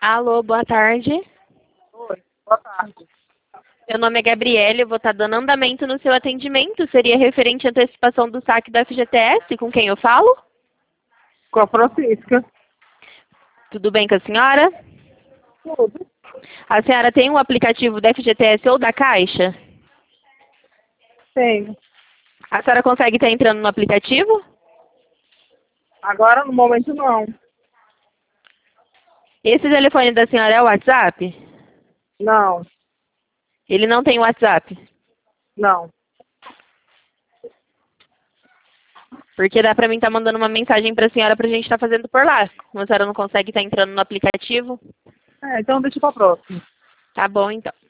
Alô, boa tarde. Oi, boa tarde. Meu nome é Gabriele, eu vou estar dando andamento no seu atendimento. Seria referente à antecipação do saque da FGTS, com quem eu falo? Com a Francisca. Tudo bem com a senhora? Tudo. A senhora tem um aplicativo da FGTS ou da Caixa? Tenho. A senhora consegue estar entrando no aplicativo? Agora, no momento, não. Esse telefone da senhora é o WhatsApp? Não, Ele não tem WhatsApp? não. Porque dá pra mim estar mandando uma mensagem pra senhora pra gente estar fazendo por lá. Como a senhora não consegue estar entrando no aplicativo? Então deixa pra próxima. Tá bom, então.